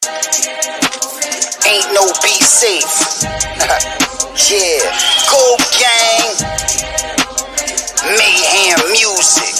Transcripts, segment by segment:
Ain't no be safe. Yeah, Gold Gang, Mayhem Music.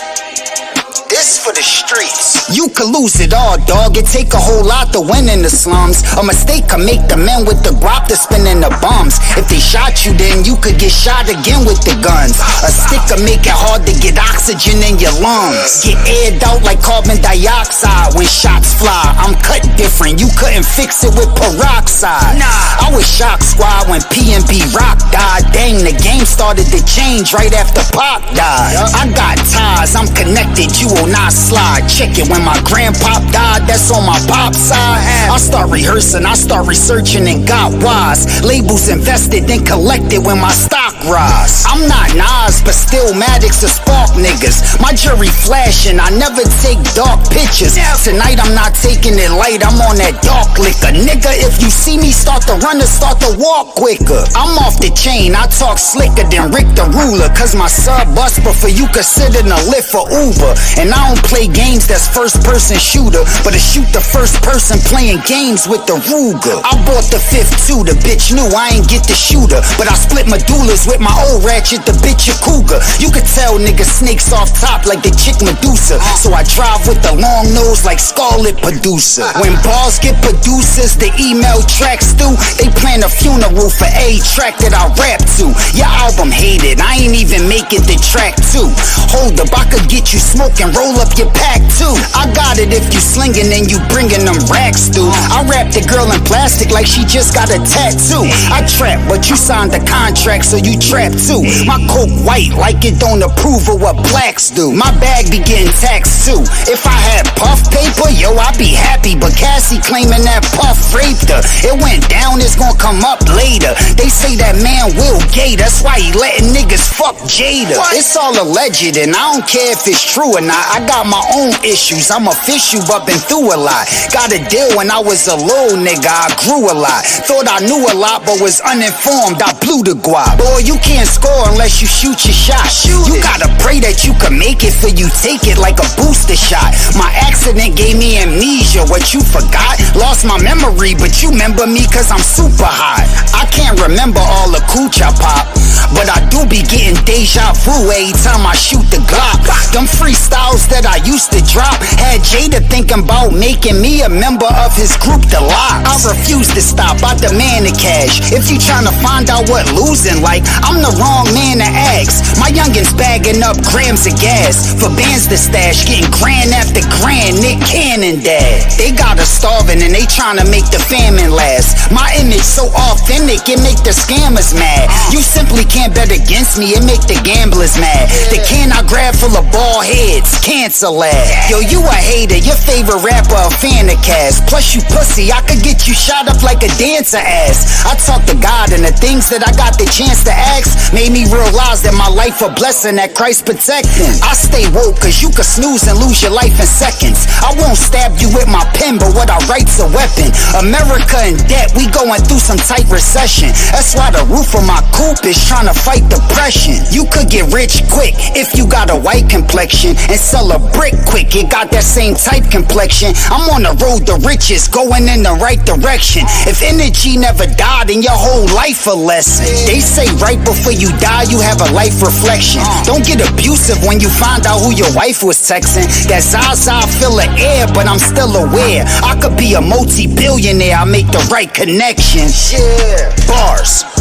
This for the streets. You could lose it all, dog. It take a whole lot to win in the slums. A mistake could make the men with the guap to spin in the bombs. If they shot you, then you could get shot again with the guns. A stick could make it hard to get oxygen in your lungs. Get aired out like carbon dioxide when shots fly. I'm cut different. You couldn't fix it with peroxide. Nah, I was Shock Squad when PNB Rock died. Dang, the game started to change right after Pop died. I got ties. I'm connected. You will not slide. Check it when my grandpop died, that's on my pop side. I start rehearsing, I start researching and got wise. Labels invested, then collected when my stock rise. I'm not Nas, but still Maddox to spark niggas. My jury flashing, I never take dark pictures. Tonight I'm not taking it light, I'm on that dark liquor. Nigga, if you see me start to run or start to walk quicker, I'm off the chain, I talk slicker than Rick the Ruler. Cause my sub bust before you could sit in a lift for Uber. And I don't play games that's first person shooter, but to shoot the first person playing games with the Ruger. I bought the 5.2, the bitch knew I ain't get the shooter, but I split medullas with my old ratchet, the bitch a cougar. You could tell niggas snakes off top like the chick Medusa, so I drive with the long nose like Scarlet Producer. When bars get producers, the email tracks through, they plan a funeral for a track that I rap to. Your album hated, I ain't even make it the track 2. Hold up, I could get you smoking, roll up your pack too. I got it if you slinging and you bringing them racks through. I wrap the girl in plastic like she just got a tattoo. I trap, but you signed the contract, so you trap too. My coke white like it don't approve of what blacks do. My bag be getting taxed too. If I had puff paper, yo, I'd be happy, but Cassie claiming that Puff raped her. It went down, it's gonna come up later. They say that man Will Gay, that's why he letting niggas fuck Jada. It's all alleged and I don't care if it's true or not. I got my own issues, I'm official but been through a lot. Got a deal when I was a little nigga, I grew a lot. Thought I knew a lot but was uninformed, I blew the guap. Boy, you can't score unless you shoot your shot. You gotta pray that you can make it for you take it like a booster shot. My accident gave me amnesia, what you forgot? Lost my memory but you remember me cause I'm super hot. I can't remember all the cooch I pop, but I do be getting deja vu every time I shoot the Glock. Them freestyles that I used to drop had Jada thinking about making me a member of his group, The Lox. I refuse to stop, I demand the cash. If you tryna find out what losing like, I'm the wrong man to ask. My youngins bagging up grams of gas for bands to stash, getting grand after grand, Nick Cannon dad. They got us starving and they tryna make the famine last. My image so authentic, it make the scammers mad. You simply can't bet against me, it make the gamblers mad. The can I grab full of bald heads, cancel that. Yo, you a hater, your favorite rapper a fan of Cass. Plus you pussy, I could get you shot up like a dancer ass. I talk to God and the things that I got the chance to ask made me realize that my life a blessing that Christ protecting. I stay woke cause you could snooze and lose your life in seconds. I won't stab you with my pen, but what I write's a weapon. America in debt, we going through some tight recession. That's why the roof of my coupe is trying to fight depression. You could get rich quick if you got a white complexion and sell a brick quick, it got that same type complexion. I'm on the road to riches, going in the right direction. If energy never died, then your whole life a lesson. They say right before you die, you have a life reflection. Don't get abusive when you find out who your wife was texting. That Zaza fill the air, but I'm still aware. I could be a multi-billionaire, I make the right connections. Yeah. Bars.